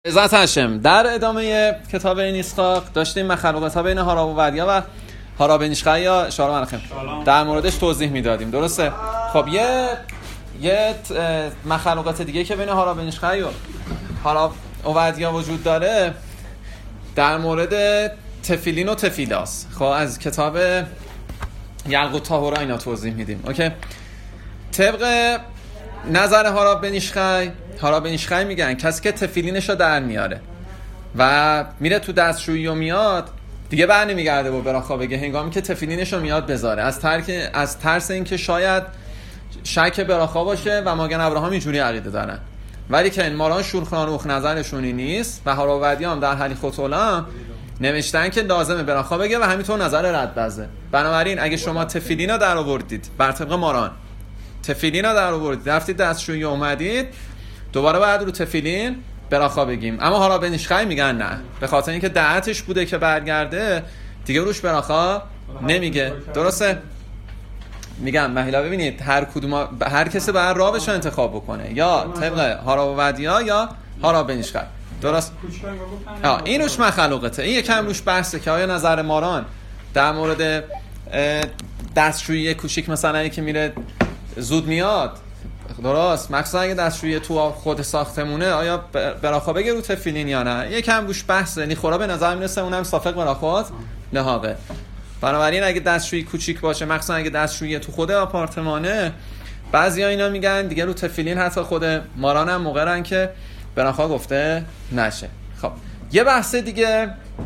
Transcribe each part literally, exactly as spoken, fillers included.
عزت هاشم در ادامه کتاب نیسخاق داشتیم مخلوقات ها بین هارا و ودیا و هارا بن اشخای یا شارا منخم در موردش توضیح میدادیم. درسته؟ خب یه یه مخلوقات دیگه که بین هارا بن اشخای و هارا و ودیا وجود داره در مورد تفیلین و تفیلاس. خب از کتاب یلقوت طاهورا اینا توضیح میدیم. اوکی، طبق نظر هارا بن اشخای هارا بن اشخای میگن کسی که تفیلینش رو در میاره و میره تو دستشویی و میاد دیگه بر نمیگرده و براخا بگه هنگامی که تفیلینش رو میاد بذاره، از ترک از ترس اینکه شاید شک براخا باشه و ماگن ابراهام اینجوری عقیده دارن. ولی که این ماران شورخانوخ نظرشونی نیست و هارا و ودیا هم در حلی خطولا نوشتن که لازمه براخا بگه و همینطور نظر رد بزه. بنابراین اگه شما تفیلین رو در آوردید بر طبق ماران تفیلین رو در آوردید رفتید دستشویی اومدید دوباره باید رو تفیلین براخا بگیم. اما هارا بن اشخای میگن نه، به خاطر اینکه دعتش بوده که برگرده دیگه روش براخا نمیگه. درسته؟ میگم مهیلا ببینید هر کدوم هر کسی باید رابش رو انتخاب بکنه، یا طبق هارا و ودیا یا هارا بن اشخای. درست؟ آه این روش مخلوقته. این یکم روش بحثه که آیا نظر ماران در مورد دستشویی کوچیک مثلا که میره زود میاد، درست، مخصوصا اگه دستشویی تو خود ساختمونه، آیا براخا بگه رو تفیلین یا نه؟ یکم روش بحثه. یعنی خورا به نظر میرسه اونم صافق براخات لحاقه. بنابراین اگه دستشویی کوچیک باشه، مخصوصا اگه دستشویی تو خود آپارتمانه، بعضیا اینا میگن دیگه رو تفیلین حتی خود ماران هم مقررن که براخا گفته نشه. خب یه بحث دیگه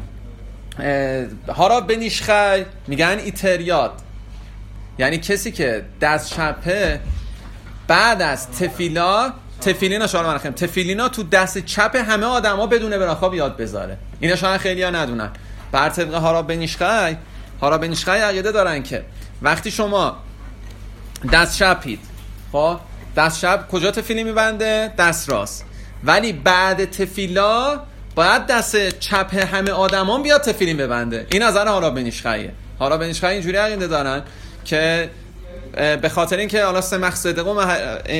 هارا بن اشخای میگن ایتریاد، یعنی کسی که دست چپه بعد از تفیلا تفیلینا شما منخم تفیلینا تو دست چپ همه آدما بدون براخا بیاد بذاره. اینا شاید خیلی‌ها ندونن. بر طبق هارا بن اشخای هارا بن اشخای عقیده دارن که وقتی شما دست چپید، خب دست چپ کجا تفیلی میبنده؟ دست راست. ولی بعد تفیلا باید دست چپ همه آدمان بیاد تفیلین ببنده. این نظر هارا بن اشخایه. هارا بن اشخای اینجوری عقیده دارن که به خاطر اینکه حالا سمخ صدق و مح...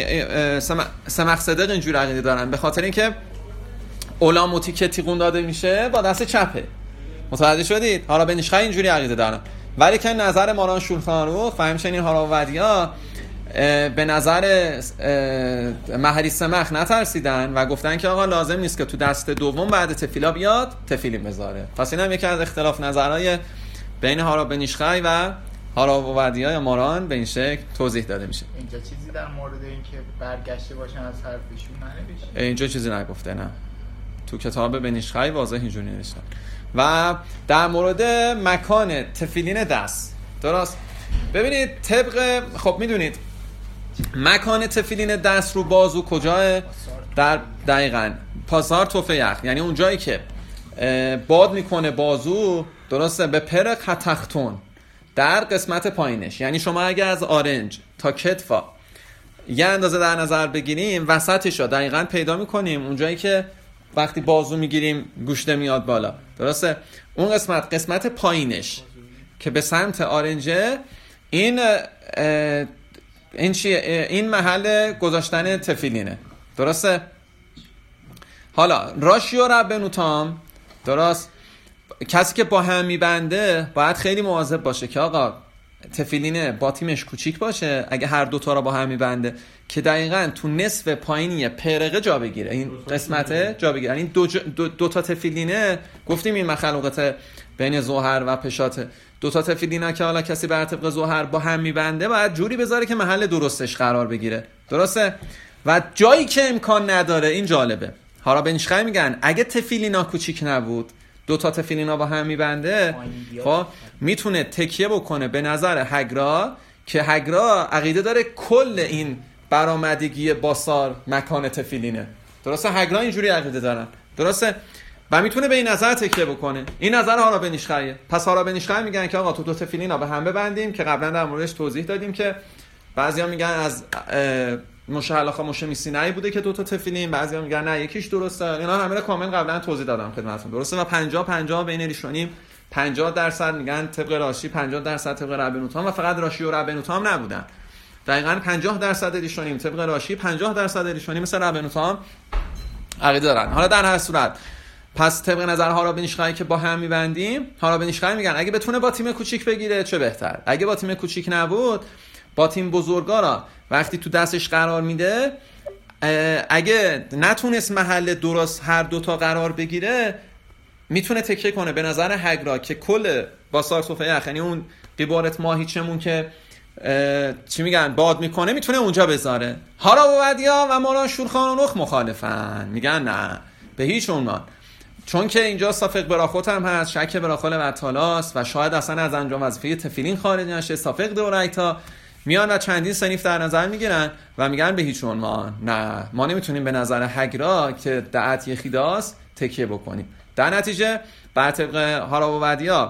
سمخ صدق اینجوری عقیده دارن، به خاطر اینکه علاموتی که تیغون داده میشه با دست چپه. متوجه شدید؟ هارا بن اشخای اینجوری عقیده دارن. ولی که نظر ماران شولخانروخ و همچنین هارا و ودیا به نظر مهری سمخ نترسیدن و گفتن که آقا لازم نیست که تو دست دوم بعد تفیلا بیاد تفیلین بذاره. پس این هم یکی از اختلاف نظرهای بین هارا بن اشخای و هارا و ودیا یا ماران به این شکل توضیح داده میشه. اینجا چیزی در مورد این که برگشته باشن از حرفشون ننوشته؟ اینجا چیزی نگفته، نه. تو کتاب بن اشخای واضح اینجوری نوشته. و در مورد مکان تفیلین دست، درست؟ ببینید طبق خب میدونید مکان تفیلین دست رو بازو کجاه؟ در دقیقاً پاسار توفه یخ، یعنی اون جایی که باد میکنه بازو، درسته، به پرق خطختون در قسمت پایینش. یعنی شما اگه از آرنج تا کتفا یه اندازه در نظر بگیریم، وسطش رو دقیقاً پیدا میکنیم اونجایی که وقتی بازو میگیریم گوشته میاد بالا، درسته؟ اون قسمت قسمت پایینش که به سمت آرنجه، این این چیه؟ این محل گذاشتن تفیلینه، درسته؟ حالا راشیو ربنوتام، درست، کسی که با هم میبنده باید خیلی مواظب باشه که آقا تفیلینه با تیمش کوچیک باشه اگه هر دوتا رو با هم میبنده که دقیقاً تو نصف پایینی پرقه جا بگیره، این قسمته جا بگیره. این دو, دو, دو تا تفیلینه گفتیم این مخلوقات بین زهر و پشاته. دو تا تفیلینه که حالا کسی بر طبق زهر با هم میبنده باید جوری بذاره که محل درستش قرار بگیره، درسته؟ و جایی که امکان نداره، این جالبه، هارا بن اشخای میگن اگه تفیلینا کوچیک نبود، دو تا تفیلینا با هم میبنده، خب میتونه تکیه بکنه به نظر هگرا که هگرا عقیده داره کل این برآمدگی باسار مکان تفیلینه، درسته؟ هگرا اینجوری عقیده دارن، درسته؟ و میتونه به این نظر تکیه بکنه. این نظر هارا بن اشخایه. پس هارا بن اشخای میگن که آقا تو دو تفیلینا به هم ببندیم که قبلا در موردش توضیح دادیم که بعضیا میگن از مشهلاخا مشمیسینایی بوده که دو تا تفیلین، بعضیا میگن نه یکیش درسته. اینا همه رو کامل قبلا توضیح دادم خدمتتون، درسته؟ و پنجاه پنجاه بین ریشونیم، پنجاه درصد میگن طبق راشی، پنجاه درصد طبق ربنوتام، و فقط راشی و ربنوتام نبودن. دقیقاً پنجاه درصد ریشونیم طبق راشی، پنجاه درصد ریشونیم مثل ربنوتام عقیده دارن. حالا در هر صورت پس طبق نظر هارا بن ایشخای که با هم میبندیم، هارا بن ایشخای میگن اگه بتونه با تیم کوچیک بگیره چه بهتر، اگه با تیم کوچیک نبود با تیم بزرگا را وقتی تو دستش قرار میده، اگه نتونست محل درست هر دوتا قرار بگیره میتونه تکیه کنه به نظر هگرا که کل باسار صوفه یخ، یعنی اون قیبارت ماهیچمون که چی میگن باد میکنه میتونه اونجا بذاره. هارا و ودیا و ماران شورخان و نخ مخالفن، میگن نه به هیچ عنوان، چون که اینجا صافق براخوت هم هست، شک براخال و تالاست و شاید اصلا از انجام وظیفه تفیلین خارج نشه. صافق دورایتا میان و چندین صنیف در نظر میگیرن و میگن به هیچ عنوان نه، ما نمیتونیم به نظر هگرا که دعت یخیداست تکیه بکنیم. در نتیجه بر طبق هارا و ودیا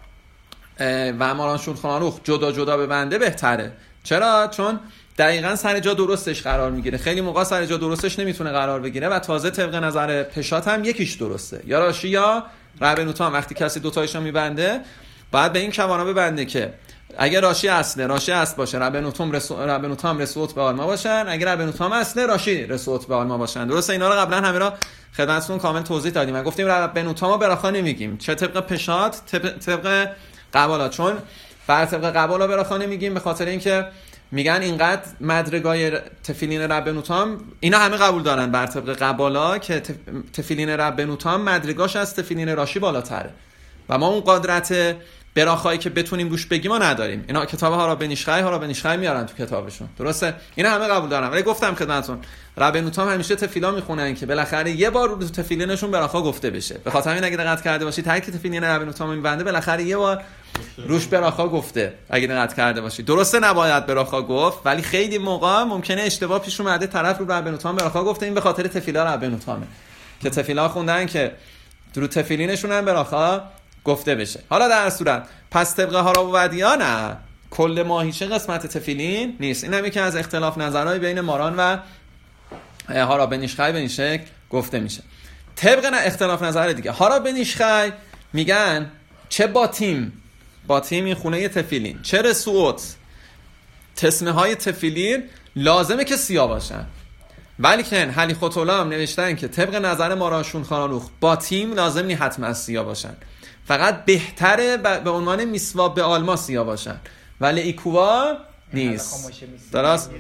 و ماران شورخانوخ جدا جدا ببنده بهتره. چرا؟ چون دقیقاً سر جا درستش قرار میگیره. خیلی موقع سر جا درستش نمیتونه قرار بگیره و تازه طبق نظر پشات هم یکیش درسته، یا راشی یا ربنوتام. وقتی کسی دوتایش رو میبنده باید به این کوانا ببنده که اگر راشی اصله راشی اصل باشه، ربنوتام رسو ربنوتام رسوت به آلما باشن، اگر ربنوتام اصله راشی رسوت به آلما باشن. درسته؟ اینا رو قبلا همه را خدمتتون کامل توضیح دادیم. من گفتیم ربنوتامو براخا نمیگیم، چه طبق پشات طبق, طبق قبالا، چون بر طبق قبالا براخا نمیگیم به خاطر اینکه میگن اینقدر مدرگای تفیلین ربنوتام اینا همه قبول دارن بر طبق قبالا که تفیلین ربنوتام مدرگاش از تفیلین راشی بالاتره و ما اون قدرت براخایی که بتونیم روش بگیم ما نداریم. اینا کتاب هارا بن ایشخای هارا بن ایشخای میارن تو کتابشون. درسته؟ اینا همه قبول دارن. ولی گفتم خدمتتون ربنوتام همیشه تفیلا میخونن که بالاخره یه بار رو تفیلینشون براخا گفته بشه. به خاطر همین اگه دقت کرده باشید هر کی تفیلین ربنوتام میبنده بالاخره یه بار روش براخا گفته. اگه دقت کرده باشید درسته نباید براخا گفت، ولی خیلی موقع ممکنه اشتباه پیش اومده طرف رو ربنوتام براخا گفته، این به خاطر تفیلا ربنوتامه که تفیلا خوندن که رو تفیلینشون هم براخا گفته بشه. حالا در صورت پس طبق هارا و ودیا نه، کل ماهیچه قسمت تفیلین نیست. این هم یکی از اختلاف نظرهای بین ماران و هارا بن ایشخای به این شکل گفته میشه. طبق نه اختلاف نظر دیگه هارا بن ایشخای میگن چه با تیم با تیم این خونه تفیلین چه رسوت تسمه های تفیلین لازمه که سیاه باشن، ولی که حلی خوتولا هم نوشتن که طبق نظر ماران شورخانوخ با تیم لازم نی حتما سیاه باشن، فقط بهتره به عنوان میسواب به آلما سیاه باشن، ولی ایکووا نیست. درست؟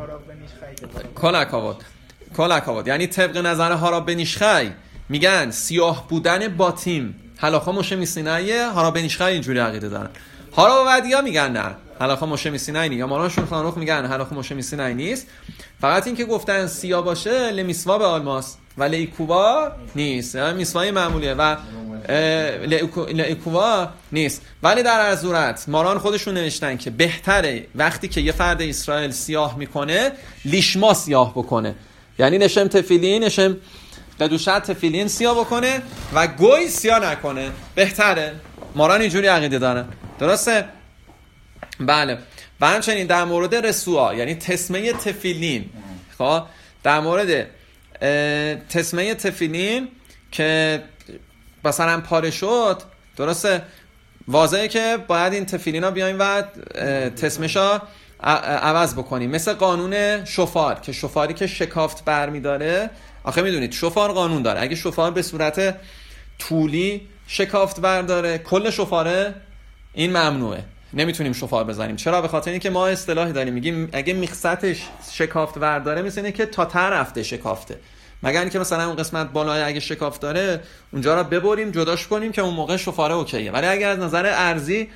کلکاوت کلکاوت یعنی طبق نظر هارا بن ایشخای میگن سیاه بودن با تیم حلاخا مشه میسینایه. هارا بن ایشخای اینجوری عقیده دارن. هارا و ودیا میگن نه حلاخا مشه میسینای نیست، یا ماران شورخانوخ میگن حلاخا مشه میسینای نیست، فقط این که گفتن سیاه باشه لمیسوا به آلماس ولی ایکووا نیست، یعنی میسوای معمولیه و لایکووا نیست. ولی در هر صورت ماران خودشون نوشتن که بهتره وقتی که یه فرد اسرائیل سیاه میکنه لیشما سیاه بکنه، یعنی نشم تفیلین نشم قدوشت تفیلین سیاه بکنه و گوی سیاه نکنه، بهتره. ماران اینجوری عقیده دارن. درسته؟ بله. و همچنین در مورد رسوها یعنی تسمه تفیلین، خب در مورد تسمه تفیلین که مثلا پاره شد، درسته واضحه که باید این تفیلینا بیایم و تسمشا عوض بکنیم، مثل قانون شفار که شفاری که شکافت برمی داره. آخه میدونید شفار قانون داره، اگه شفار به صورت طولی شکافت برداره کل شفاره این ممنوعه، نمیتونیم شفار بزنیم. چرا؟ به خاطر اینکه ما اصطلاحی داریم میگیم اگه میخصتش شکافت برداره مثل اینه که تا ته رفته شکافته، مگر اینکه مثلا اون قسمت بالای اگه شکافت داره اونجا را ببریم جداش کنیم که اون موقع شفاره اوکیه. ولی اگر از نظر ارزی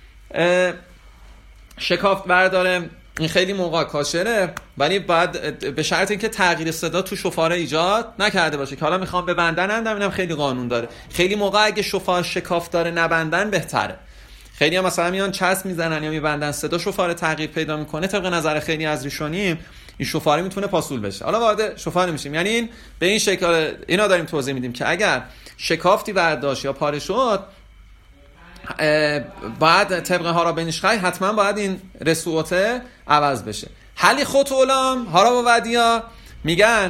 شکافت برداره این خیلی موقع کاشره، ولی بعد به شرط اینکه تغییر صدا تو شفاره ایجاد نکرده باشه که حالا میخوام ببندن هم اینم خیلی قانون داره. خیلی موقع اگه شفار شکافت داره نبندن بهتره. خیلی هم مثلا میان چسب میزنن یا میبندن صدا شفاره تغییر پیدا میکنه، طبق نظر خیلی از ریشونیم این شفاره میتونه پاسول بشه. حالا وارد شفاره میشیم، یعنی این به این شکل اینا داریم توضیح میدیم که اگر شکافتی برداشت یا پاره شد بعد طبق هارا بن ایشخای حتما باید این رسوته عوض بشه. حلی خود علام هارا و ودیا میگن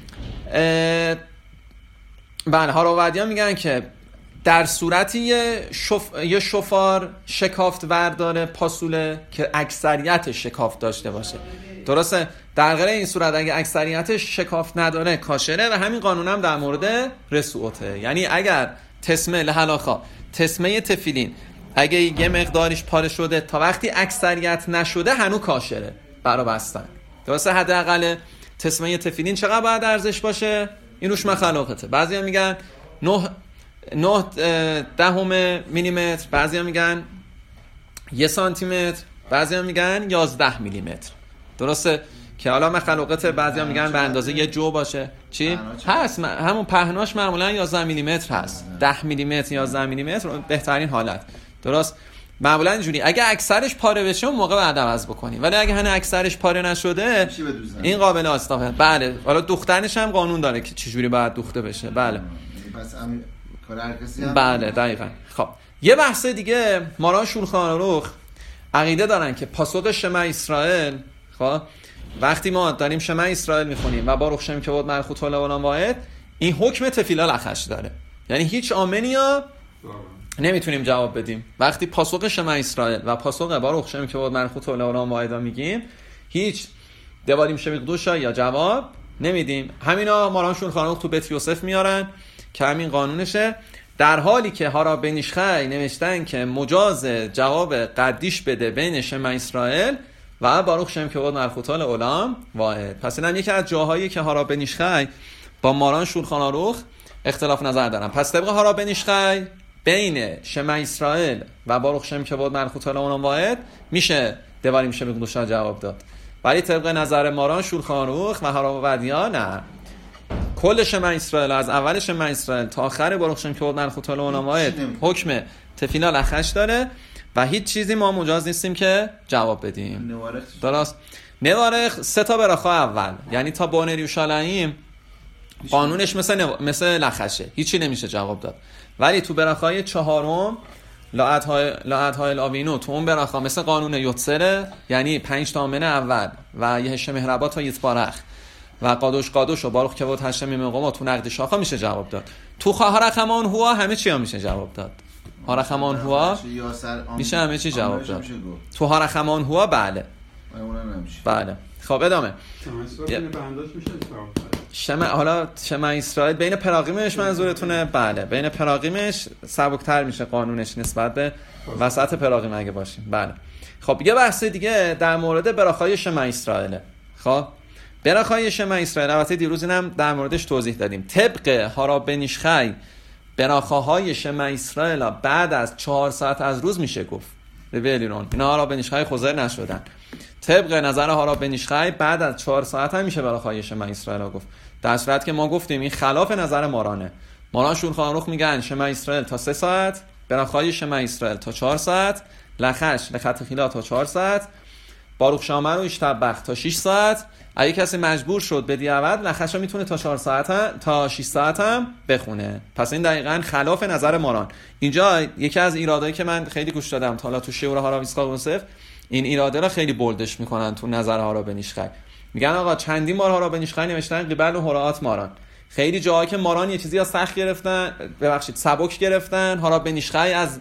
بله هارا و ودیا میگن که در صورتی یه, شف... یه شفار شکافت ورداره پاسوله که اکثریت شکافت داشته باشه، درسته؟ در غیر این صورت اگه اکثریتش شکاف نداره کاشره. و همین قانون هم در مورد رسوته، یعنی اگر تسمه لحلاخا تسمه تفیلین اگه یه مقداریش پاره شده تا وقتی اکثریت نشده هنوز کاشره برا بستن. درسته؟ حداقل تسمه تفیلین چقدر باید ارزش باشه؟ این روش مخلوقته. بعضیا میگن نه نه دهم میلیمتر، بعضیا میگن یک سانتی متر، بعضیا میگن یازده میلیمتر. درسته؟ که حالا مخلوقات بعضیا میگن به اندازه یه جو باشه. چی؟ هست همون پهناش معمولا یازده میلیمتر هست. ده میلیمتر یازده میلیمتر بهترین حالت. درست؟ معمولا اینجوری اگه اکثرش پاره بشه اون موقع بعد عوض بکنی، ولی اگه هنوز اکثرش پاره نشده این قابل اصلاحه. بله. حالا دوختنش هم قانون داره که چجوری باید دوخته بشه. بله. پس هم کار هر کسی هم بله دقیقاً. خب یه بحث دیگه، ماران شولخان آروخ عقیده دارن که پاسخ شما اسرائیل، خب وقتی ما داریم شما اسرائیل میخونیم و باروخ شم که بود ملکوت العالم واحد، این حکم تفیلا لخش داره. یعنی هیچ آمنیا نمیتونیم جواب بدیم وقتی پاسخ شما اسرائیل و پاسخ باروخ شم که بود ملکوت العالم واحد میگیم، هیچ دواریم شمیق دوشا یا جواب نمیدیم. همینا ماران شولخان آروخ تو بیت یوسف میارن که همین قانونشه، در حالی که هارا بنیشخی نوشتن که مجاز جواب قدیش بده بین شما اسرائیل و باروخ شم که بود ملکوت العالم واحد. پس اینم یکی از جاهایی که هارا بنیشخی با ماران شولخان آروخ اختلاف نظر دارن. پس طبق هارا بنیشخی بین شما اسرائیل و باروخ شم که بود ملکوت العالم واحد میشه دواریم شمیق دوشا جواب داد، ولی طبق نظر ماران شولخان آروخ و هارا ودیا نه. کل شما اسرائیل از اول شما اسرائیل تا آخر باروخ شم که بود ملکوت العالم واحد حکم تفیلا لخش داره و هیچ چیزی ما مجاز نیستیم که جواب بدیم. نوارخ درست؟ نوارخ سه تا براخا اول، یعنی تا بانر یروشلایم قانونش مثل نو... مثل لخشه، هیچی نمیشه جواب داد. ولی تو براخای چهارم لاعت های لاعت های الاوینو تو اون براخا مثل قانون یوتسره، یعنی پنج تا آمن اول و یه هش مهربات و یتبارخ و قادوش قادوش و باروخ که بود هشم مقام تو نقد شاخا میشه جواب داد. تو هارخمان هوا همه چی ها میشه جواب داد. هارخمان هوا میشه همه چی جواب داد. تو هارخمان هوا بله. بله. خب ادامه. شما حالا شما اسرائیل بین پراقیمش منظورتونه؟ بله. بین پراقیمش سبکتر میشه قانونش نسبت به وسط پراقیم اگه باشیم. بله. خب یه بحث دیگه در مورد براخای شما اسرائیل. خب براخای شما اسرائیل البته دیروز اینم در موردش توضیح دادیم. طبق هارا بنیشخی براخاهای شما اسرائیل بعد از چهار ساعت از روز میشه گفت. ببینون اینا هارا بنیشخی خضر نشدن. طبق نظر هارا بنیشخی بعد از چهار ساعت هم میشه براخای شما اسرائیل گفت. در صورت که ما گفتیم این خلاف نظر مارانه. ماران شولخان آروخ میگن شما اسرائیل تا سه ساعت، براخای شما اسرائیل تا چهار ساعت، لخش لخت خیلا تا چهار ساعت، باروخ شامر و اشتبخ تا شش ساعت. اگه کسی مجبور شد به دیعود لخش رو میتونه تا چهار ساعت هم تا شش ساعت هم بخونه. پس این دقیقاً خلاف نظر ماران. اینجا یکی از ایرادایی که من خیلی گوش دادم تا حالا تو شعر هارا ویسقا یوسف، این ایراده رو خیلی بولدش میکنن تو نظر هارا بنیشخی. میگن آقا چندین بار هارا بنیشخی نوشتن قبل و هراءات ماران. خیلی جاهایی که ماران یه چیزی از سخت گرفتن، ببخشید سبک گرفتن، هارا بنیشخی از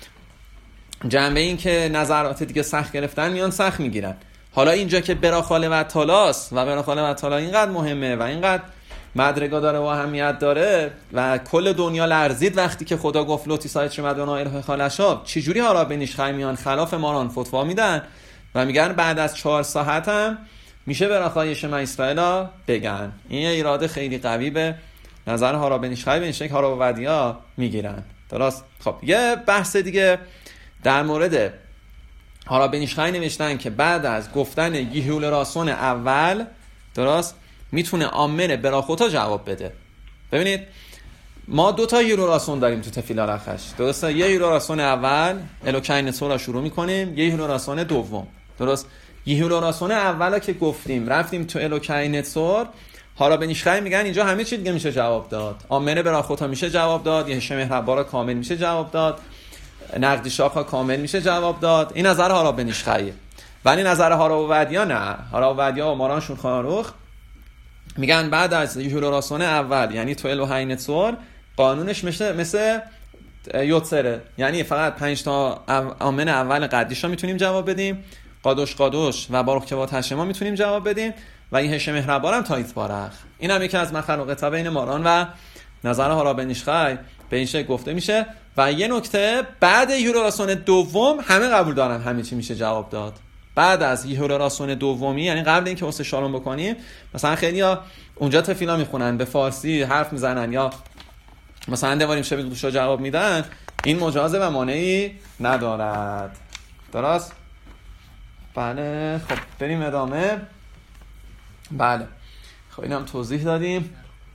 جنبه این که نظرات دیگه سخت گرفتن میان سخت میگیرن. حالا اینجا که براخاله و تالاست و براخاله و تالا اینقدر مهمه و اینقدر مدرگا داره و اهمیت داره و کل دنیا لرزید وقتی که خدا گفت لوتی سایت شما دو نایره خالشا، چجوری هارا بنیشخی میان خلاف ماران فتوا میدن و میگن بعد از چهار ساعت هم میشه براخای شما اسرائیل بگن. این ایراده خیلی قوی به نظر هارا بنیشخی به این شکل هارا ودیا میگیرن. درست؟ خب یه بحث دیگه در مورد هارا بنیشخی نوشتن که بعد از گفتن یهول راسون اول، درست، میتونه آمن براخوتا جواب بده. ببینید ما دو تا یهول راسون داریم تو تفیلا لخش، درسته؟ یه یهول راسون اول الوکین سورا شروع میکنیم، یه یهول راسون دوم، درست؟ یهول راسون اولا که گفتیم رفتیم تو الوکین سور، هارا بنیشخی میگن اینجا همه چی دیگه میشه جواب داد. آمن براخوتا میشه جواب داد، یه هشم مهربارا کامل میشه جواب داد، نقدی شاخا کامل میشه جواب داد. این نظر هارا بنیشخیه. ولی نظر هارا ودیا نه. هارا ودیا و ماران شولخان آروخ میگن بعد از یهول راسون اول یعنی تو الوهین سور قانونش مثل مثل یوتسره، یعنی فقط پنج تا آمن اول قدیشا میتونیم جواب بدیم، قادوش قادوش و باروخ که با تشما میتونیم جواب بدیم و این هش مهربانم تایت بارخ. این هم یکی از مخلوقات بین ماران و نظر هارا بن ایشخی به این شکل گفته میشه. و یه نکته، بعد یهوراسون دوم همه قبول دارن همه چی میشه جواب داد. بعد از یهوراسون دومی، یعنی قبل اینکه واسه شالوم بکنیم، مثلا خیلیا اونجا تفیلا میخونن به فارسی حرف میزنن یا مثلا دواریم شبیه دوشا جواب میدن، این مجازه و مانعی ندارد. درست؟ بله. خب بریم ادامه. بله خب اینم توضیح دادیم.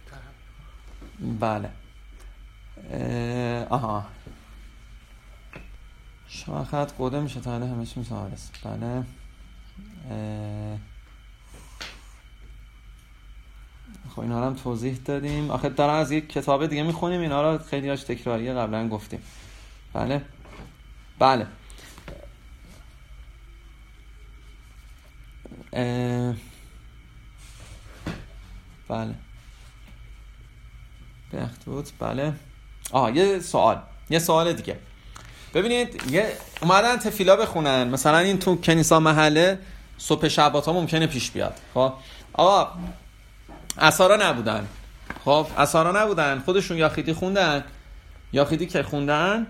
بله آها شاخت قوده میشه تا همه چی میشه آرس. بله خب اینا رو هم توضیح دادیم. آخه دارم از یک کتاب دیگه میخونیم، اینا رو خیلی هاش تکراریه قبلا گفتیم. بله بله اه... بله بختوت. بله آها یه سوال یه سوال دیگه. ببینید یه اومدن تفیلا بخونن، مثلا این تو کنیسا محله صبح شبات ها ممکنه پیش بیاد. خب آقا اسارا نبودن، خب اسارا نبودن، خودشون یاخیدی خوندن. یاخیدی که خوندن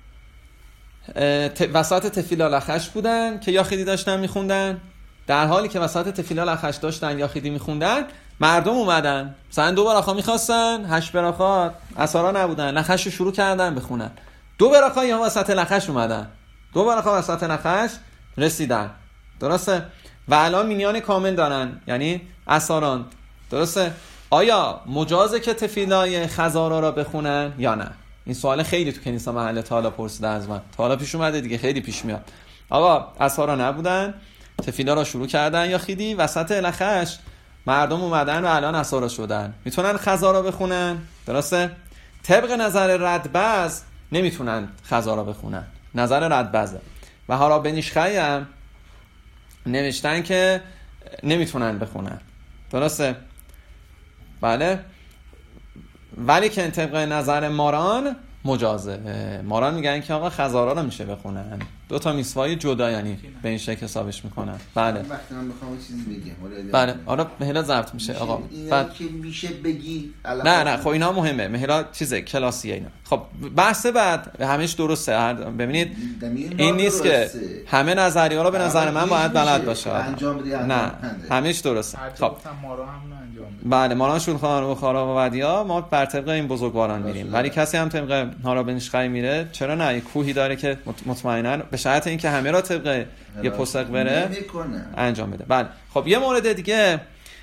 ت... وسط تفیلا لخش بودن که یاخیدی داشتن میخوندن. در حالی که وسط تفیلا لخش داشتن یاخیدی میخوندن، مردم اومدن مثلا دو براخا میخواستن، هشت براخا اسارا نبودن، لخش رو شروع کردن بخونن. دو براخا یا وسط لخش اومدن، دو براخا وسط لخش رسیدن. درسته؟ و الان مینیان کامل دارن، یعنی اساران. درسته؟ آیا مجازه که تفیلای خزارا را بخونن یا نه؟ این سوال خیلی تو کنیسا محله تا حالا پرسیده از من، تا حالا پیش اومده دیگه، خیلی پیش میاد. آقا اسارا نبودن، تفیلا را شروع کردن یا خیدی وسط لخش مردم اومدن و الان اسارا شدن، میتونن خزارا بخونن. درسته؟ طبق نظر ردبز نمیتونن خزارا بخونن، نظر ردبزه. و هارا بن ایشخی هم نوشتن که نمیتونن بخونن. درسته؟ بله. ولی که طبق نظر ماران مجازه. ماران میگن که آقا خزارا رو میشه بخونن، دو تا میسوای جدا، یعنی به این شکل حسابش میکنن. بله وقتی من بخوام چیزی بگم بله آره مهلا ضبط میشه آقا. بعد که میشه بگی نه نه خب اینا مهمه، مهلا چیزه کلاسیه اینا. خب بحث بعد همش درسته. ببینید این نیست که همه نظریه رو به نظر من باید بلد باشه. نه همش درسته. خب بله ماران شولخان و بخارا و ودیا ما بر طبق این بزرگواران میریم، ولی کسی هم طبق هارا بن ایشخی میره چرا نه؟ یک کوهی داره که مطمئنا به شرط اینکه همه را طبق یه پستق بره انجام بده. بله خب یه مورد دیگه،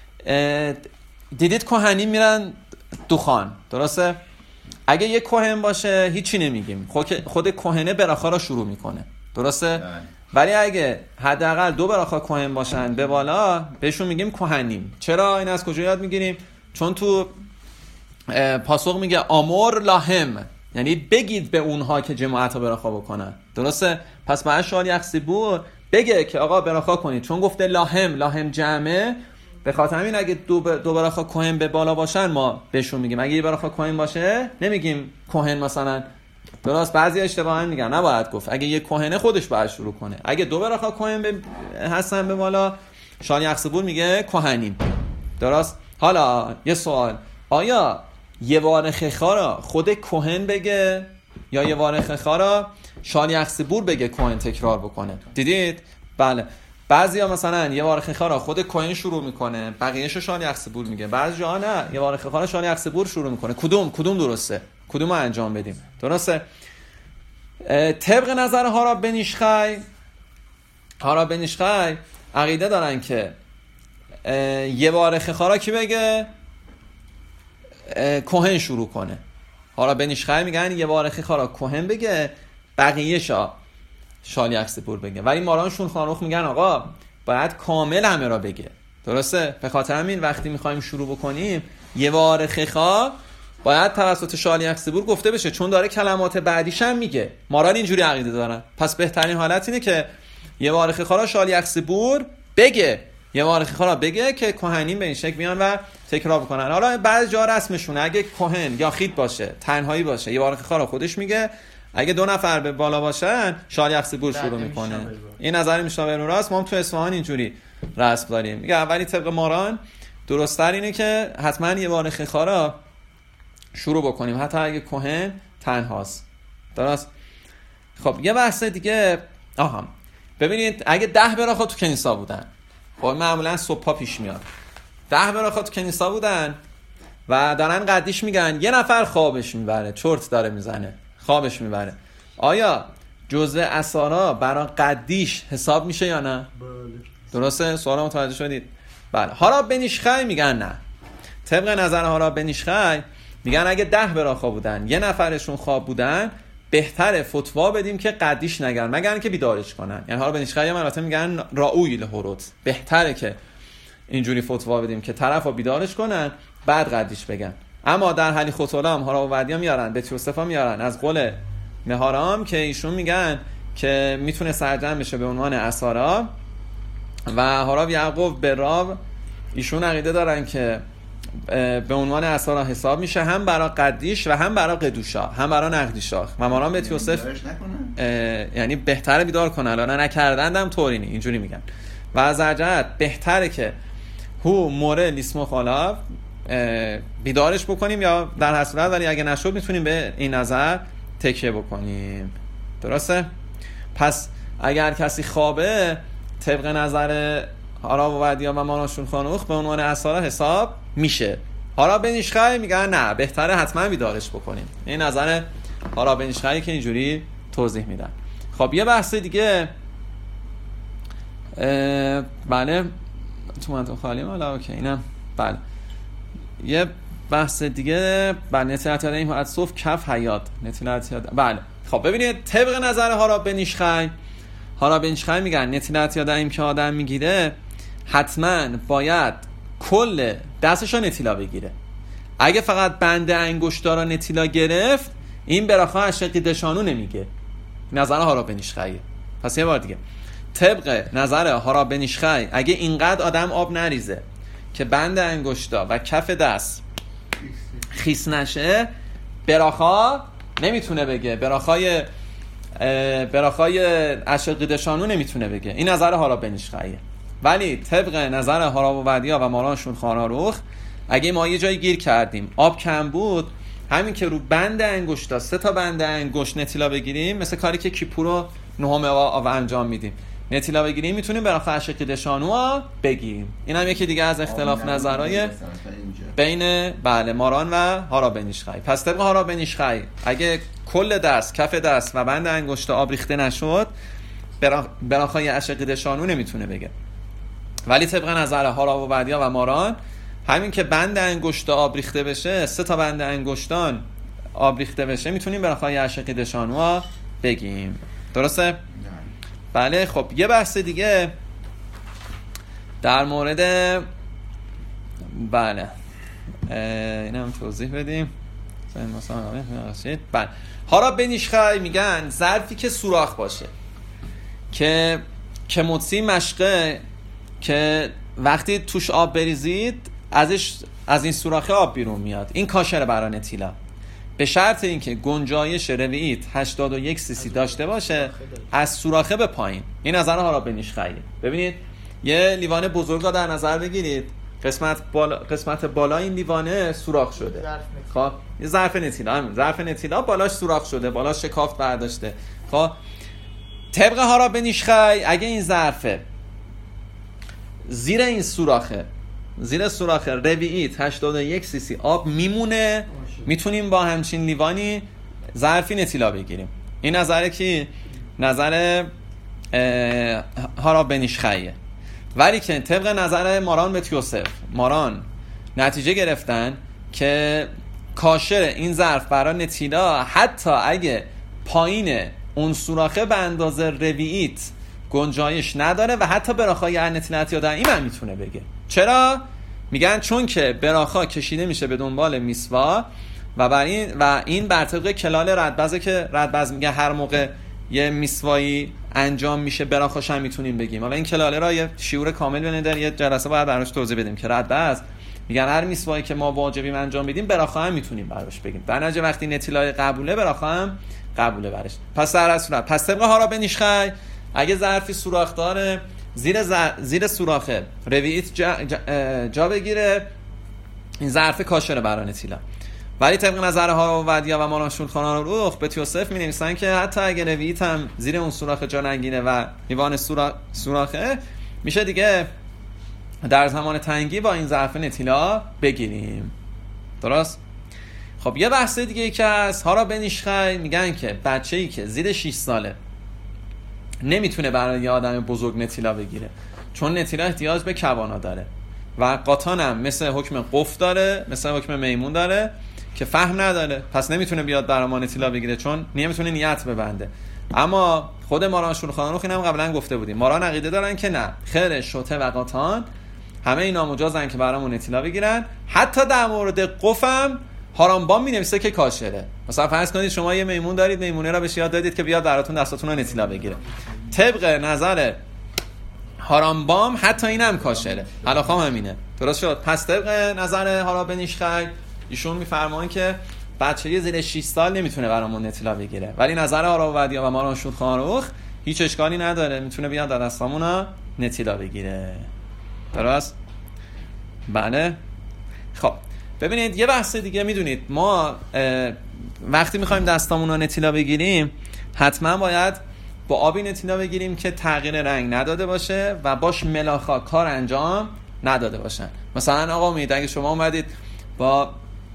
دیدید کهنی میرن دخان. درسته؟ اگه یه کهن باشه هیچی نمیگیم، خود خود کهنه براخا را شروع میکنه. درسته؟ ولی اگه حداقل دو براخا کهن باشن به بالا بهشون میگیم کهنیم. چرا؟ این از کجا یاد میگیریم؟ چون تو پاسخ میگه آمر لاهم، یعنی بگید به اونها که جماعت ها براخا بکنن. درسته؟ پس بعد شال یخسیبور بگه که آقا براخا کنید، چون گفته لاهم، لاهم جمعه. به خاطر همین اگه دو, ب... دو براخا کهن به بالا باشن ما بهشون میگیم. اگه یه براخا کهن باشه نمیگیم کهن مثلا. درست؟ بعضی اشتباها میگن نباید گفت، اگه یه کهنه خودش باید شروع کنه. اگه دو براخا کهن به... هستن به بالا، شال یخسیبور میگه کهنیم. درست؟ حالا یه سوال، آیا یه وارخ خارا خود کهن بگه یا یه وارخ خارا شال یخسیبور بگه کهن تکرار بکنه؟ دیدید؟ بله بعضی ها مثلا یه وارخ خارا خود کهن شروع میکنه، بقیه‌شو شال یخسیبور میگه. بعضی جا نه، یه وارخ خارا شال یخسیبور شروع میکنه. کدوم کدوم درسته؟ کدوم رو انجام بدیم؟ درسته؟ طبق نظر هارا بن ایشخی، هارا بن ایشخی عقیده دارن که یه وارخ خارا کی بگه؟ کهن شروع کنه. هارا بن ایشخی میگن یه وارخ خارا کهن بگه، بقیه شا شال یخسیبور بگه. ولی ماران شولخان میگن آقا باید کامل همه را بگه. درسته؟ به خاطر همین وقتی میخوایم شروع بکنیم یه وارخ خا باید توسط شال یخسیبور گفته بشه، چون داره کلمات بعدیش هم میگه. ماران اینجوری عقیده دارن. پس بهترین حالت اینه که یه وارخ خا شال یخسیبور بگه، یه وارخ خارا بگه که کهنین به این شکل میان و تکرار بکنن. حالا بعضی جا رسمشونه اگه کهن یا خید باشه، تنهایی باشه، یه وارخ خارا خودش میگه، اگه دو نفر به بالا باشن شالیخ سیبور شروع میکنه. این نظر میشابه راست. ما هم تو اصفهان اینجوری رسم داریم. میگه اولی طبق ماران درست‌تر اینه که حتما یه بار خیخارا شروع بکنیم حتی اگه کهن تنهاست. درست؟ خب یه بحث دیگه آها ببینید اگه ده براخا تو کنیسا بودن، خب معمولا صبحا پیش میاد، ده براخا تو کنیسا بودن و دارن قدیش میگن، یه نفر خوابش میبره، چرت داره میزنه، خوابش میبره، آیا جزء اسارا برای قدیش حساب میشه یا نه؟ درسته؟ سوال متوجه شدید؟ بله. هارا بنیشخای میگن نه. طبق نظر هارا بنیشخای میگن اگه ده براخا بودن یه نفرشون خواب بودن بهتره فتوا بدیم که قدیش نگن مگر که بیدارش کنن. یعنی هارا بنیشخای هم البته میگن راوی لهوروت، بهتره که اینجوری فتوا بدیم که طرفو بیدارش کنن بعد قدیش بگن. اما در حالی خطولام هارا و ودیا میارن، بیت یوسفا میارن از قول مهارام که ایشون میگن که میتونه سرجم بشه به عنوان اسارا و هارا و یعقوب به راو ایشون عقیده دارن که به عنوان اسارا حساب میشه هم برای قدیش و هم برای قدوشا، هم برای نقدیشا. و مارام بیت یوسف یعنی بهتره بیدار کنن، الان نکردن هم طورینی اینجوری میگن. و از جهت بهتره که هو موره لیسمو خالاف بیدارش بکنیم یا در هر صورت، ولی اگه نشد میتونیم به این نظر تکیه بکنیم. درسته؟ پس اگر کسی خوابه طبق نظر هارا و ودیا و ماناشون خانوخ به عنوان اسارا حساب میشه. هارا بنیشخای میگن نه بهتره حتما بیدارش بکنیم. این نظر هارا بنیشخایی که اینجوری توضیح میدن. خب یه بحث دیگه بله تو من تو خالی مالا اوکی اینم بله یه بحث دیگه بله نتیلت یاده این حد صف کف حیات نتیلت یاده بله. خب ببینید طبق نظر هارا بنیشخای هارا بنیشخای میگن نتیلت یاده این که آدم میگیره حتما باید کل دستشو نتیلا بگیره. اگه فقط بند انگشتا رو نتیلا گرفت این براخا اشقی دشانو نمیگه. نظر هارا بنیشخایه. پس یه بار دیگه طبق نظر هارا بنیشخای اگه اینقدر آدم آب نریزه که بند انگشتا و کف دست خیس نشه براخا نمیتونه بگه، براخای براخای اشقی دشانو نمیتونه بگه. این نظر هارا بنیشخایه. ولی طبق نظر هارا و ودیا و مارانشون خاناروخ اگه ما یه جایی گیر کردیم آب کم بود، همین که رو بند انگشتا سه تا بند انگشت نتیلا بگیریم، مثل کاری که کیپورو نهم آو انجام میدیم نتیلا بگیریم، میتونیم برای اشقی دشانو بگیریم. این هم یکی دیگه از اختلاف نظرهای بین بله ماران و هارا بنیشخای. پس طبق هارا بنیشخای اگه کل دست کف دست و بند انگشتا آب ریخته نشد براخای اشقی دشانو نمیتونه بگه. ولی طبق نظر هارا و ودیا و ماران همین که بند انگشتا آب ریخته بشه، سه تا بند انگشتان آب ریخته بشه، میتونیم براخای اشقی دشانو بگیم. درسته؟ بله. خب یه بحث دیگه در مورد بله اینم توضیح بدیم. بله هارا بنیشخای میگن ظرفی که سوراخ باشه که که مدسی مشقه که وقتی توش آب بریزید ازش از این سوراخه آب بیرون میاد، این کاشره برای نتیلا، به شرط اینکه گنجایش رویت هشتاد و یک سی سی داشته باشه از سوراخه به پایین. این نظر هارا بنیشخایه. ببینید یه لیوان بزرگا در نظر بگیرید، قسمت بالا قسمت بالا این لیوانه سوراخ شده، خب یه ظرف نتیلا، همین ظرف نتیلا بالاش سوراخ شده، بالاش شکافت برداشته. خب طبق هارا بنیشخای اگه این ظرفه زیر این سوراخه زیر سوراخ رویت هشتاد و یک سی سی آب میمونه، میتونیم با همچین لیوانی ظرفی نتیلا بگیریم. این نظره که نظر هارا بنیشخایه. ولی که طبق نظر ماران بیت یوسف ماران نتیجه گرفتن که کاشر این ظرف برای نتیلا حتی اگه پایین اون سوراخه به اندازه رویت گنجایش نداره و حتی براخای نتیلت یاده این هم میتونه بگه. چرا؟ میگن چون که براخا کشیده میشه به دنبال میسوا و بر این و این بر طبق کلال ردبزه که ردبز میگه هر موقع یه میسوایی انجام میشه براخاش هم میتونیم بگیم. حالا این کلاله را یه شعور کامل بنده، یه جلسه باید براش توضیح بدیم که ردبز میگن هر میسوایی که ما واجبیم انجام بدیم براخا هم میتونیم براش بگیم. در نتیجه وقتی نتیلای قبوله براخا هم قبوله برش. پس در اصل پس طبق هارا بنیشخی اگه ظرفی سوراخ داره زیر ز... زیر سوراخ رویت جا... جا... جا بگیره، این ظرف کاشره برای نتیلا. ولی طبق نظر هارا و ودیا و ماران شولخان آروخ به یوسف می نویسن که حتی اگه رویت هم زیر اون سوراخ جا نگیره و لیوان سورا... سوراخه، میشه دیگه در زمان تنگی با این ظرف نتیلا بگیریم. درست؟ خب یه بحث دیگه ای که از هارا بنیشخی میگن که بچه‌ای که زیر شش ساله نمیتونه برای یه آدم بزرگ نتیلا بگیره، چون نتیلا احتیاج به کوانا داره و قاطان هم مثل حکم قف داره، مثل حکم میمون داره که فهم نداره، پس نمیتونه بیاد برای ما نتیلا بگیره چون نمیتونه نیت ببنده. اما خود ماران شولخان آروخ اینم قبلا گفته بودیم، ماران عقیده دارن که نه، خیر شوته و قاطان همه اینا مجازن که برامون نتیلا بگیرن. حتی در مورد قفم هارامبام می نویسه که کاشره. مثلا فرض کنید شما یه میمون دارید، میمونه را بهش یاد دادید که بیاد براتون دستاتون رو نتیلا بگیره. طبق نظر هارامبام حتی اینم کاشره. حالا همینه. درست شد؟ پس طبق نظر هارا بنیشخی ایشون میفرمان که بچه زیر شش سال نمیتونه برامون نتیلا بگیره، ولی نظر هارا و ودیا و ماران شولخان آروخ هیچ اشکالی نداره، میتونه بیاد در دستامون نتیلا بگیره. درست؟ بله. خب ببینید یه بحث دیگه، میدونید ما وقتی میخوایم دستامون رو نتیلا بگیریم حتما باید با آبی نتیلا بگیریم که تغییر رنگ نداده باشه و باش ملاخا کار انجام نداده باشن. مثلا آقا امید اگه شما اومدید با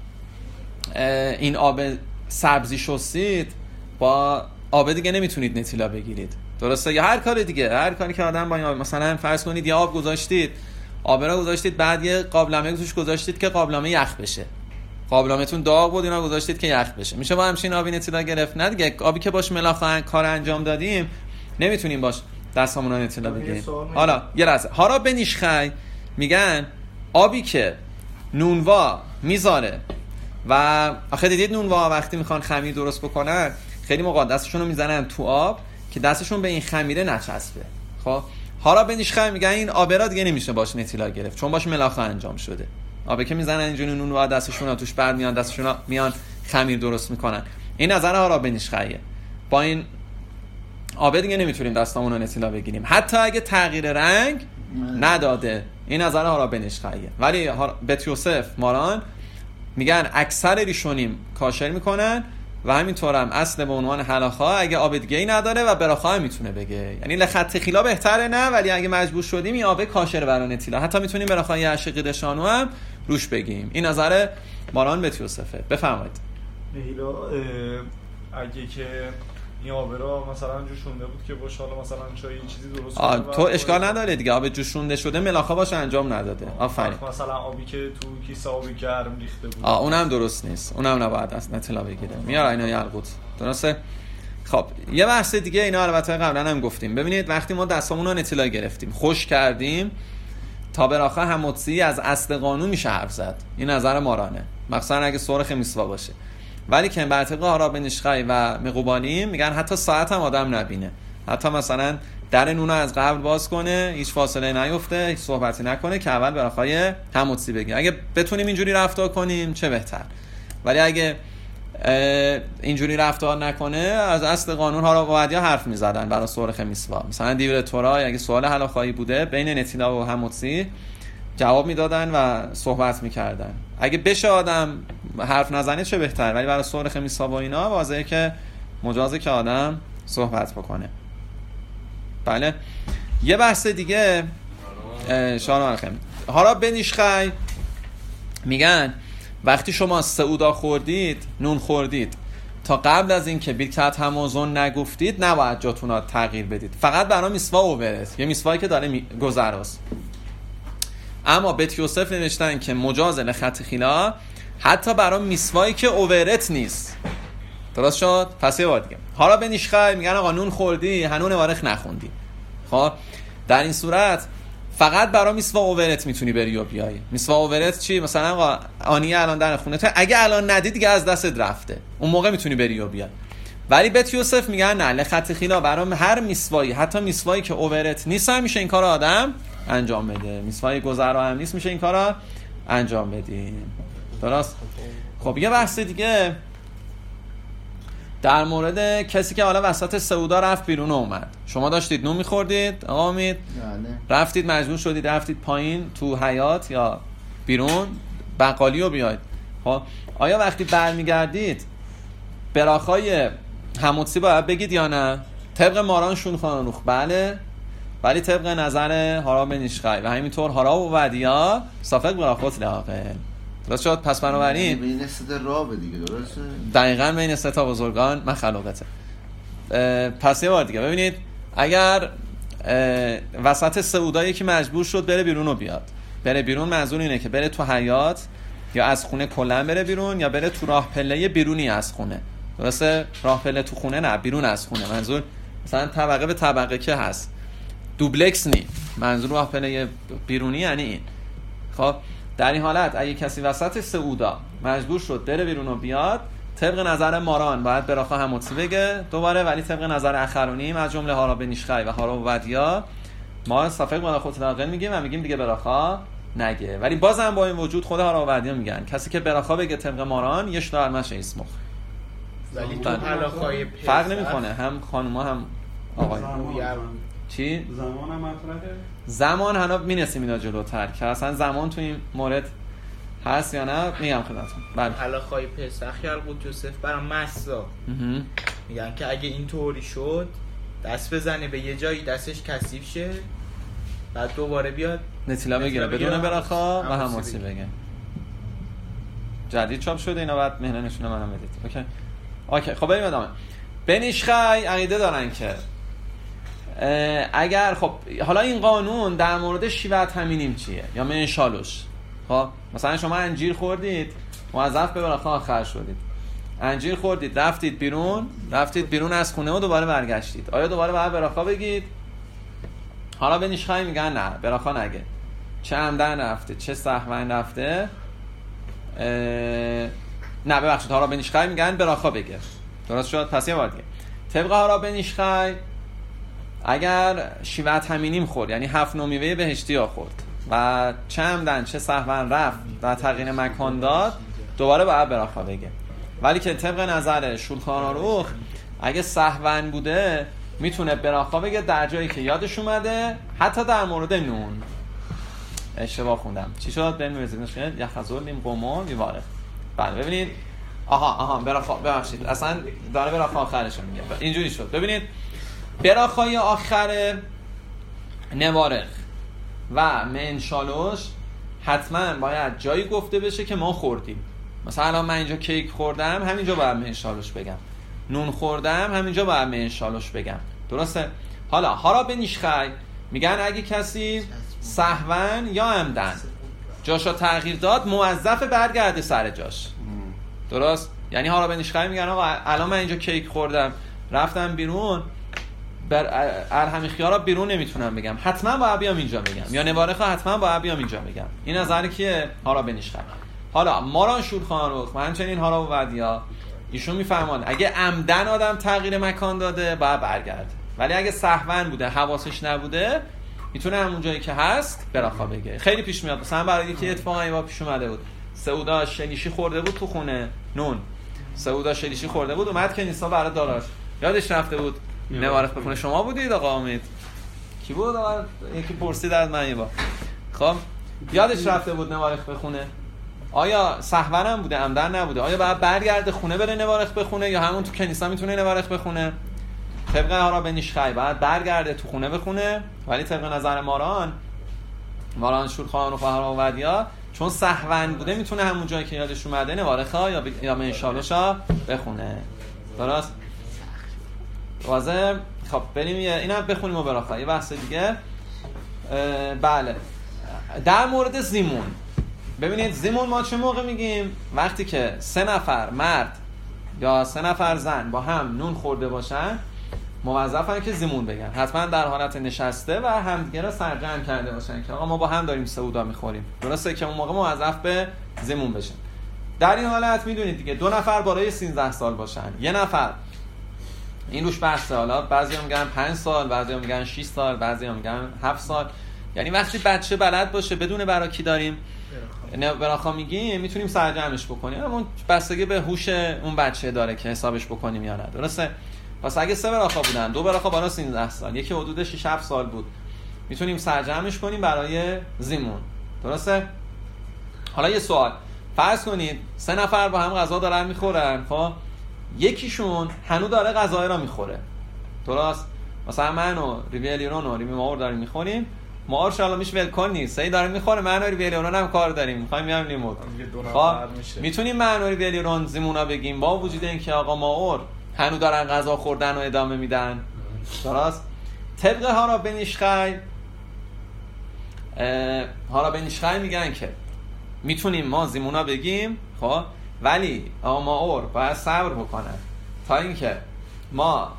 این آب سبزی شستید، با آب دیگه نمیتونید نتیلا بگیرید. درسته؟ یا هر کار دیگه، هر کاری که آدم با این آب، مثلا فرض کنید یه آب گذاشتید، آب را گذاشتید، بعد یه قابلمه توش گذاشتید که قابلمه یخ بشه، قابلمه‌تون داغ بود، اینا گذاشتید که یخ بشه، میشه با همچین آبی نتیلا گرفت؟ نه دیگه، آبی که باش ملاخا کار انجام دادیم نمیتونیم باش دستامون رو نتیلا بگیریم. حالا یه لحظه، هارا بنیشخی میگن آبی که نونوا میذاره و آخه دیدید نونوا وقتی میخوان خمیر درست بکنن خیلی موقع دستشون رو میزنن تو آب که دستشون به این خمیره نچسبه. خب هارا بنیشخی میگن این آب را دیگه نمیشه باش نتیلا گرفت چون باش ملاخا انجام شده. آبی که میزنن اینجوری نونوا دستشون رو توش بعد میان دستشون میان خمیر درست میکنن. این نظر هارا بنیشخیه. با این آب دیگه نمیتونیم دستامون رو نتیلا بگیریم حتی اگه تغییر رنگ نداده. این نظر هارا بنیشخیه. ولی بیت یوسف ماران میگن اکثر ریشونیم کاشر میکنن و همینطور هم اصل به عنوان حلاخا اگه آب دیگه ای نداره و براخا هم میتونه بگه، یعنی لخط خیلا بهتره نه، ولی اگه مجبور شدیم این آب کاشر برای نتیلا، حتی میتونیم براخای عشقی دشانو هم روش بگیم. این نظر ماران بیت یوسفه. بفرمایید. هیلا اگه که این آب را مثلا جوشونده بود که باشه، حالا مثلا چای چیزی درست کنه تو اشکال نداره دیگه، آب جوشونده شده ملاخا باشه انجام نداده. آفرین. مثلا آبی که تو کیسه آب گرم ریخته بود، آ اونم درست نیست، اونم نباید اصلا نتیلا بگیره، میاره اینا یلقوت. درسته؟ خب یه بحث دیگه، اینا البته قبلا هم گفتیم. ببینید وقتی ما دستامون رو نتیلا گرفتیم خوش کردیم تا براخا هموتسی از اصل قانون میشه حرف زد. این نظر مارانه، مثلا اگه سرخ میسوا باشه. ولی که بر طبق هارا بنیشخی و مقوبانی میگن حتی ساعت هم آدم نبینه، حتی مثلا در نونو از قبل باز کنه، هیچ فاصله نیفته، هیچ صحبتی نکنه که اول براخای هموتسی بگیم. اگه بتونیم اینجوری رفتار کنیم چه بهتر، ولی اگه اینجوری رفتار نکنه از اصل قانون هارا و ودیا حرف میزدن برای سرخ میسوا. مثلا دیور تورای اگه سوال حلاخایی بوده بین نتیلا و هموتسی جواب میدادن و صحبت میکردن. اگه بشه آدم حرف نزنه چه بهتر، ولی برای سرخ میسوا و اینا واضحه که مجازه که آدم صحبت بکنه. بله. یه بحث دیگه شما رخم هارا بنیشخی میگن وقتی شما سعودا خوردید، نون خوردید، تا قبل از این که بیرکت هموزون نگفتید نباید جاتون رو تغییر بدید، فقط برای میسوا اوورت، یه میسوایی که داره می... گذراست. اما بیت یوسف نوشتن که مجاز لخط خیلا حتی برای میسوایی که اوورت نیست. درست شد؟ پس یه بار دیگه هارا بنیشخی میگن آقا نون خوردی هنون وارخ نخوندی، خب در این صورت فقط برای میسوا اوورت میتونی بری و بیای. میسوا اوورت چی؟ مثلا آقا آنیه الان در خونه تو، اگه الان ندی دیگه از دستت رفته، اون موقع میتونی بری و بیای. ولی بیت یوسف میگن نه، لخط خیلا برای هر میسوایی، حتی میسوایی که اوورت نیست هم میشه این کار آدم انجام بده، میسوای گذرا هم نیست میشه این کارا انجام بدیم. درست؟ خب یه بحث دیگه در مورد کسی که حالا وسط سعودا رفت بیرون و اومد، شما داشتید نون میخوردید آقا امید، رفتید مجبور شدید رفتید پایین تو حیاط یا بیرون بقالی رو بیاید، خب آیا وقتی برمیگردید براخای هموتسی باید بگید یا نه؟ طبق ماران شولخان بله، ولی طبق نظر هارا بن ایشخای و همینطور هارا و ودیا صافق براخوت لاقل. درست شد؟ پس بنابراین بین سه راه دیگه درسته؟ دقیقاً بین سه تا بزرگان مخلوقته. پس یه بار دیگه ببینید، اگر وسط سعودایی که مجبور شد بره بیرون و بیاد، بره بیرون منظور اینه که بره تو حیاط یا از خونه کلا بره بیرون یا بره تو راه پله بیرونی از خونه. درسته؟ راه پله تو خونه نه، بیرون از خونه. منظور مثلا طبقه به طبقه که هست، دوبلکس نی، منظور راه پله بیرونی یعنی این. خب در این حالت اگه کسی وسط سعودا مجبور شد بره بیرون و بیاد، طبق نظر ماران باید براخا هموتسی بگه دوباره، ولی طبق نظر اخرونیم از جمله هارا بن ایشخای و هارا و ودیا ما صافق براخوت لاقل میگیم و میگیم دیگه براخا نگه. ولی بازم با این وجود خود هارا و ودیا میگن کسی که براخا بگه طبق ماران یه شتار مشه اسمخ، ولی تو حلاخای پسر فرق نمیکنه، هم خانوما هم آقای. چی؟ زمان هم مطرحه؟ زمان حالا می‌نسیم اینا جلوتر که اصلا زمان تو این مورد هست یا نه میگم خدمتتون. بله حلاخای پسخ یلقوت یوسف برام مسا میگن که اگه این طوری شد دست بزنه به یه جایی دستش کثیف شه، بعد دوباره بیاد نتیلا بگیره بدون براخا و هموتسی بگه. جدید چاپ شده اینا، بعد مهنه نشونه منم بدید. اوکی اوکی خب بریم ادامه. بن ایشخای عقیده دارن که اگر خب حالا این قانون در مورد شیوه تمینیم چیه یا منشالوش، خب مثلا شما انجیر خوردید موظف به براخا آخر شدید، انجیر خوردید رفتید بیرون، رفتید بیرون از خونه و دوباره برگشتید، آیا دوباره باید براخا بگید؟ حالا بن ایشخای میگن نه، براخا نگه، چه عمدن رفته چه سهوا رفته نه ببخشید هارا بن ایشخای میگن براخا بگه. درست شد؟ پس یه بار دیگه طبق هارا بن ایشخای اگر شیوه تمینیم خورد یعنی هفت نومیوه بهشتی ها خورد و چه عمدن چه سهوا رفت و تغییر مکان داد، دوباره باید براخا بگه. ولی که طبق نظر شولخان آروخ اگه سهوا بوده میتونه براخا بگه در جایی که یادش اومده، حتی در مورد نون. اشتباه خوندم، چی شد؟ ببین وزینش کنید یخزول نیم قومو میواره. بله ببینید آها آها براخا ببخشید اصلا داره براخا آخرش میگه اینجوری شد. ببینید براخای آخر نوارخ و منشالوش حتما باید جایی گفته بشه که ما خوردیم. مثلا الان من اینجا کیک خوردم همینجا باید منشالوش بگم، نون خوردم همینجا باید منشالوش بگم. درسته؟ حالا هارا بن ایشخای میگن اگه کسی سهوا یا عمدن جاشو تغییر داد موظف برگرده سر جاش. درست؟ یعنی هارا بن ایشخای میگن آقا الان من اینجا کیک خوردم رفتم بیرون، بر ارحمی خیارا بیرون نمیتونم بگم، حتما باید بیام اینجا بگم، یا نوارخا حتما باید بیام اینجا بگم. این نظر کیه؟ هارا بن ایشخای. حالا ماران شولخان آروخ و همچنین هارا و ودیا ایشون میفهمن اگه عمدن آدم تغییر مکان داده باید برگرده، ولی اگه سهوا بوده حواسش نبوده میتونه همون جایی که هست براخا بگه. خیلی پیش میاد مثلا برای یکی اتفاقا یه بار پیش اومده بود سعودا شلیشی خورده بود تو خونه نون، سعودا شلیشی خورده بود اومد که نیستا برای داراش یادش رفته بود نوارخ بخونه. شما بودید آقا امید؟ کی بود آقا؟ یکی پرسید از من یه بار. خب یادش رفته بود نوارخ بخونه، آیا سهوا هم بوده عمدن نبوده، آیا باید برگرده خونه بره نوارخ بخونه یا همون تو کنیسا میتونه نوارخ بخونه؟ طبق هارا بن ایشخای باید برگرده تو خونه بخونه، ولی طبق نظر ماران ماران شولخان و هارا و ودیا چون سهوا بوده میتونه همون جایی که یادش اومده نوارخا یا ب... یا منشالوشا بخونه. درست؟ واضح؟ خب بریم اینا بخونیم و براخا یه بحث دیگه. بله در مورد زیمون ببینید زیمون ما چه موقع میگیم؟ وقتی که سه نفر مرد یا سه نفر زن با هم نون خورده باشن موظفن که زیمون بگن، حتما در حالت نشسته و همدیگه را سرجم کرده باشن که آقا ما با هم داریم سعودا میخوریم. درسته که اون موقع موظف به زیمون بشن. در این حالت میدونید دیگه دو نفر بالای سیزده سال باشن، یه نفر این روش بحثه، حالا بعضیا میگن پنج سال، بعضیا میگن شش سال، بعضیا میگن هفت سال. یعنی وقتی بچه بلد باشه بدون برای کی داریم براخا میگیم میتونیم سرجمش بکنیم، اما بستگی به هوش اون بچه داره که حسابش بکنیم یا نه. درسته؟ پس اگه سه براخا بودن، دو براخا بالا سیزده سال، یکی حدود شش هفت سال بود، میتونیم سرجمش کنیم برای زیمون. درسته؟ حالا یه سوال، فرض کنید سه نفر با هم غذا دارن میخورن، خب یکیشون هنو داره غذا را میخوره. درست؟ مثلا من و ریویلیرون و ریمی ماور داریم میخوریم، ماور شالا میش ولکن نیست، سعی داره میخوره، من و ریویلیرون هم کار داریم میخوایم میام لیموت. خب میتونیم من و ریویلیرون زیمونا بگیم با وجود اینکه آقا ماور هنو دارن غذا خوردن و ادامه میدن. درست؟ طبق هارا بنیشخای هارا بنیشخای میگن که میتونیم ما زیمونا بگیم، خب ولی آقا ماور باید صبر بکنن تا اینکه ما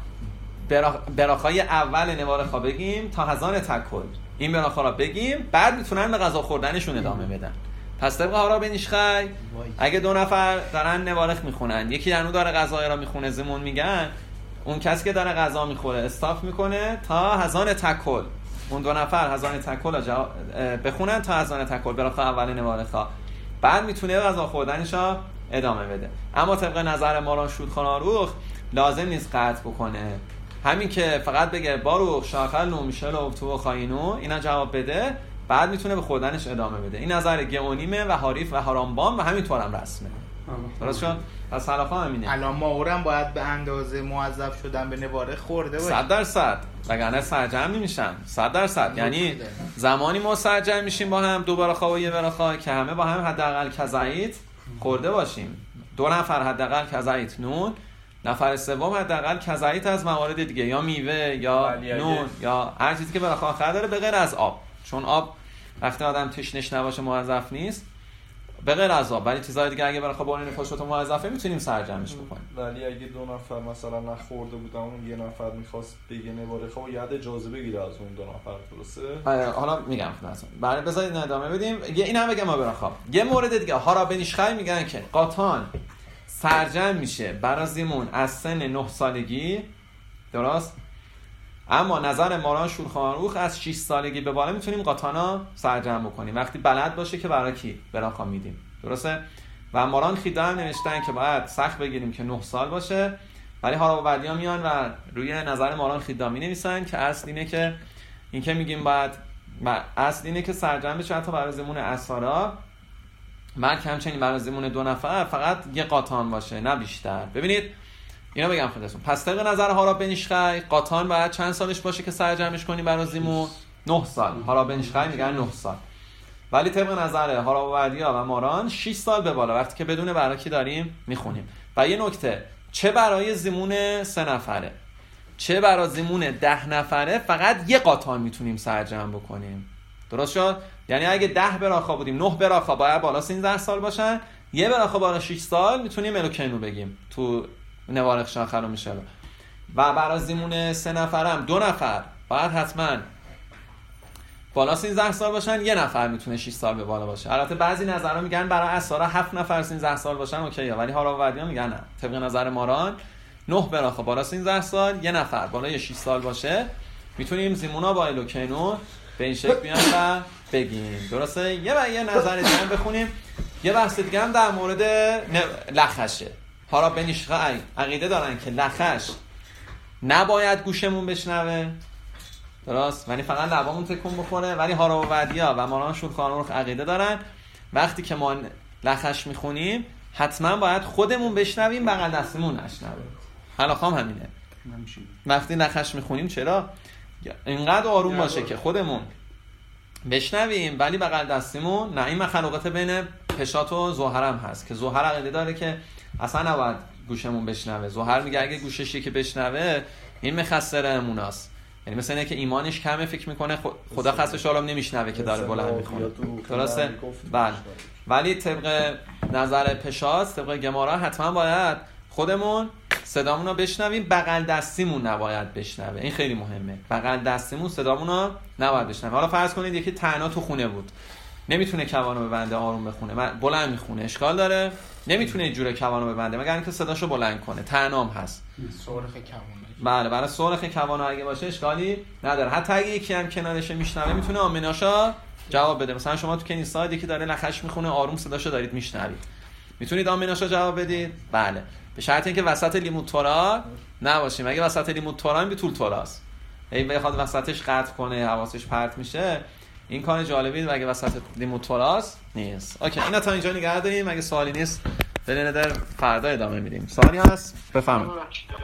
براخای اول نوارخا بگیم تا هزان تکل این براخا را بگیم، بعد میتونن به غذا خوردنشون ادامه بدن. پس طبق هارا بنیشخای اگه دو نفر دارن نوارخ میخونن، یکی هنو داره غذا را میخونه، زمون میگن اون کسی که داره غذا میخوره استاف میکنه تا هزان تکل، اون دو نفر هزان تکل جا... بخونن تا هزان تکل براخا اول نوارخا، بعد میتونه غذا خوردنشو ادامه بده. اما طبق نظر ماران شودخاناروخ لازم نیست قطع بکنه، همین که فقط بگه باروخ شاخل نو میشل و تو خاینو اینا جواب بده، بعد میتونه به خوردنش ادامه بده. این نظر گئونیمه و حریف و هارامبان و همینطور هم رسمه. درست شد؟ پس حلاخا همینه. الان ماورم باید به اندازه موظف شدن به نواره خورده باشه صد درصد، وگرنه سرجم نمیشن. صد درصد. یعنی زمانی ما سرجم میشیم با هم، دو براخا و یه براخا که همه با هم حداقل کزایت خورده باشیم. دو نفر حداقل کزایت نون، نفر سوم حداقل کزایت از موارد دیگه، یا میوه یا نون یا هر چیزی که براخا آخر داره به غیر از آب، چون آب وقتی آدم تشنش نباشه موظف نیست به غیر از آب، ولی چیزای دیگه اگه براخا بارین فوشوتو موظفه میتونیم سرجمش بکنیم. ولی اگه دو نفر مثلا نخورده بودن، اون یه نفر میخواست بگه نوارخا و یاد اجازه بگیره از اون دو نفر، درسته؟ حالا میگم خدمتتون. برای بذارید ادامه بدیم. یه این هم بگم ما براخا. یه مورد دیگه هارا بنیشخای میگن که قاطان سرجم میشه برای زیمون از سن نه سالگی، درست؟ اما نظر ماران شورخانروخ از شش سالگی به بالا میتونیم قاطانا سرجم بکنیم وقتی بلد باشه که برای کی براخا میدیم. درسته؟ و ماران خیدا هم نوشتن که باید سخت بگیریم که نه سال باشه، ولی هارا و وردیا میان و روی نظر ماران خیدا می نویسن که اصل اینه که این که میگیم باید اصل اینه که سرجم بشه حتی برای زیمون اسارا، مرد همچنین برای زیمون دو نفر فقط یه قاطان باشه نه بیشتر. ببینید اینا بگم خودتون. پس طبق نظر هارا بنیشخای قاطان باید چند سالش باشه که سرجمش کنی برای زیمون؟ نه سال. هارا بنیشخای میگن نه سال. ولی طبق نظر هارا و وردیا و ماران شش سال به بالا وقتی که بدون برای کی داریم میخونیم. و یه نکته، چه برای زیمون سه نفره چه برای زیمون ده نفره فقط یه قاطان میتونیم سرجم بکنیم. درست شد؟ یعنی اگه ده براخا بودیم، نه براخا باید بالا سیزده سال باشن، یه براخا بالا شش سال میتونیم الوکنو بگیم تو نوارخ شاخر و میشه. و برای زیمون سه نفرم دو نفر باید حتما بالا سیزده سال باشن، یه نفر میتونه شش سال به بالا باشه. البته بعضی نظرها میگن برای اسارا هفت نفر سیزده سال باشن اوکیه، ولی هارا و وردیا میگن نه. طبق نظر ماران نه براخا بالا سیزده سال، یه نفر بالا شش سال باشه، میتونیم زیمونا با الوکنو به این شکل بیان و بگیم. درسته؟ یه و یه نظر دیگه هم بخونیم. یه بحث دیگه هم در مورد لخشه. هارا بنیشخای عقیده دارن که لخش نباید گوشمون بشنوه، درست؟ ولی فقط لبامون تکون بخوره. ولی هارا و وردیا و ماران شورخانروخ عقیده دارن وقتی که ما لخش میخونیم حتما باید خودمون بشنویم، بغل دستمون نشنوه. حالا همینه. وقتی لخش میخونیم چرا؟ اینقدر آروم باشه که خودمون بشنویم ولی بغل دستیمون نه. این مخلوقات بین پشات و زهر هم هست که زهر عقیده داره که اصلا نباید گوشمون بشنوه. زهر میگه اگه گوششی که بشنوه این مخسر اموناست، یعنی مثلا اینه که ایمانش کمه، فکر میکنه خدا خاصش عالم نمیشنوه که داره بلند میخونه. درسته؟ بله. ولی طبق نظر پشات، طبق گمارا حتما باید خودمون صدامون رو بشنویم، بغل دستیمون نباید بشنوه. این خیلی مهمه، بغل دستیمون صدامون رو نباید بشنوه. حالا فرض کنید یکی تنها تو خونه بود، نمیتونه کوانو ببنده آروم بخونه، بلند میخونه، اشکال داره؟ نمیتونه اینجوری کوانو ببنده مگر اینکه صداشو بلند کنه، تنام هست. سرخ کوانو. بله، برای سرخ کوانو اگه باشه اشکالی نداره. حتی اگه یکی هم کنارش میشنوه میتونه آمیناشا جواب بده. مثلا شما تو کنیسا که داره نخش میخونه آروم صداشو دارید میشنوید، میتونید آمیناشو جواب بدید؟ بله، به شرط اینکه وسط لیمون تورا نباشیم. اگه وسط لیمون تورا بی طول توراست، این بخواد وسطش قطع کنه حواسش پرت میشه، این کار جالبی. و اگه وسط لیمون توراست نیست. اوکی، اینا تا اینجا نگه داریم. اگه سوالی نیست بریم در فردا ادامه میدیم. سوالی هست؟ بفرمایید.